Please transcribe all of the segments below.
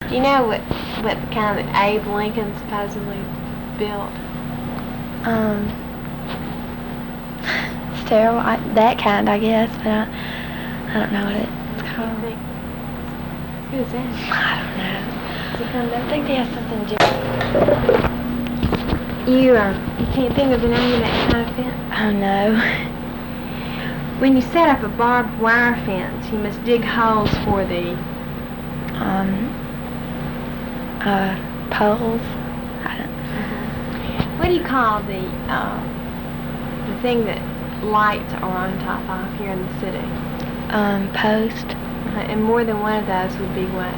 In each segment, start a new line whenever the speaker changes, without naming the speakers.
Do you know what kind that Abe Lincoln supposedly built?
Sterile, that kind, I guess, but I don't know what it's called.
Who is that?
I don't know.
Does it come
I
back?
think they have something different.
You can't think of the name of that kind of fence?
Oh, no.
When you set up a barbed wire fence, you must dig holes for the
Poles.
What do you call the thing that lights are on top of here in the city?
Post.
And more than one of those would be what?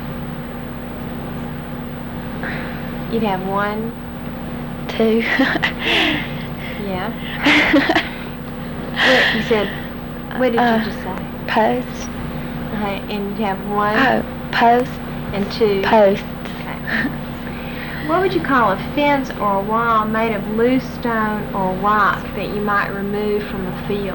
You'd have 1,
2.
Yeah. What you said? What did you just say?
Post.
And you'd have 1.
Oh, post.
And 2.
Post.
Okay. What would you call a fence or a wall made of loose stone or rock that you might remove from a field?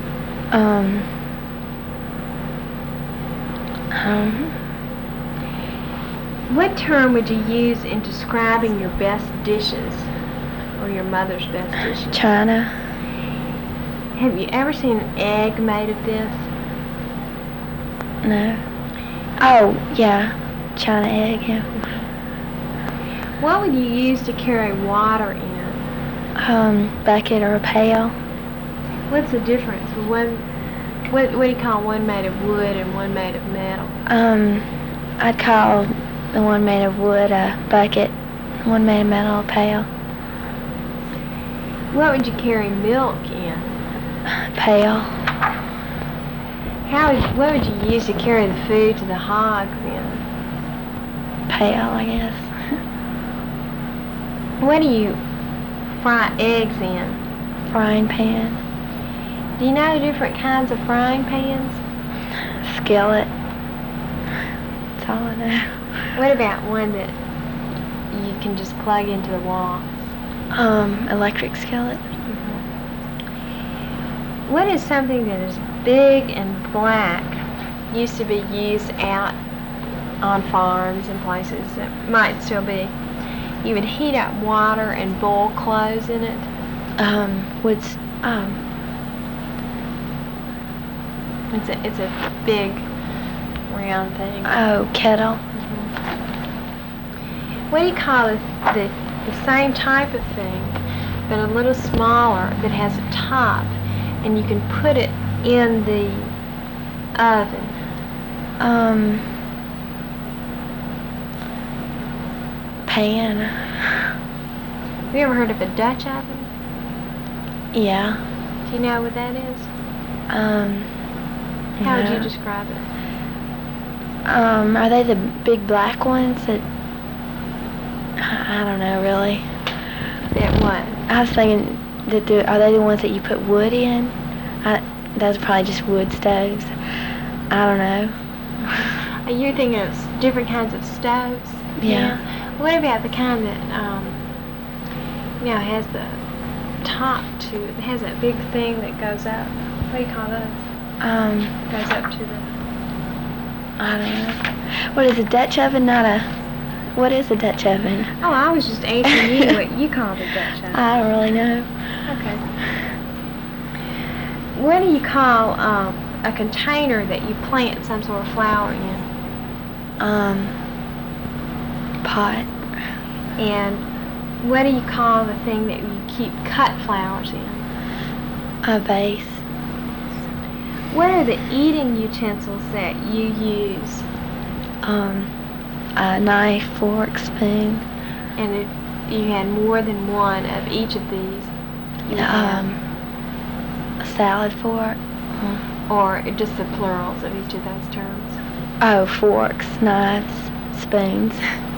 What term would you use in describing your best dishes or your mother's best dishes?
China.
Have you ever seen an egg made of this?
No. Oh, yeah. China egg, yeah.
What would you use to carry water in?
Bucket or a pail.
What's the difference? What do you call one made of wood and one made of metal?
I'd call the one made of wood a bucket, one made of metal a pail.
What would you carry milk in?
Pail.
What would you use to carry the food to the hogs in?
Pail, I guess.
What do you fry eggs in?
Frying pan.
Do you know different kinds of frying pans?
Skillet. That's all I know.
What about one that you can just plug into the wall?
Electric skillet.
What is something that is big and black, used to be used out on farms and places that might still be? You would heat up water and boil clothes in it? It's a big round thing.
Oh, kettle.
What do you call the same type of thing, but a little smaller, that has a top, and you can put it in the oven?
Pan.
Have you ever heard of a Dutch oven?
Yeah.
Do you know what that is? How would you describe it?
Are they the big black ones that, I don't know really.
That what?
I was thinking, are they the ones that you put wood in? Those are probably just wood stoves. I don't know.
You're thinking of different kinds of stoves?
Yeah.
What about the kind that, has the top to it? It has that big thing that goes up. What do you call those? Goes up to the...
I don't know. What is a Dutch oven? What is a Dutch oven?
Oh, I was just asking you what you called a Dutch oven.
I don't really know.
Okay. What do you call a container that you plant some sort of flower in?
Pot.
And what do you call the thing that you keep cut flowers in?
A vase.
What are the eating utensils that you use?
A knife, fork, spoon.
And if you had more than one of each of these, you would have...
A salad fork.
Or just the plurals of each of those terms?
Oh, forks, knives, spoons.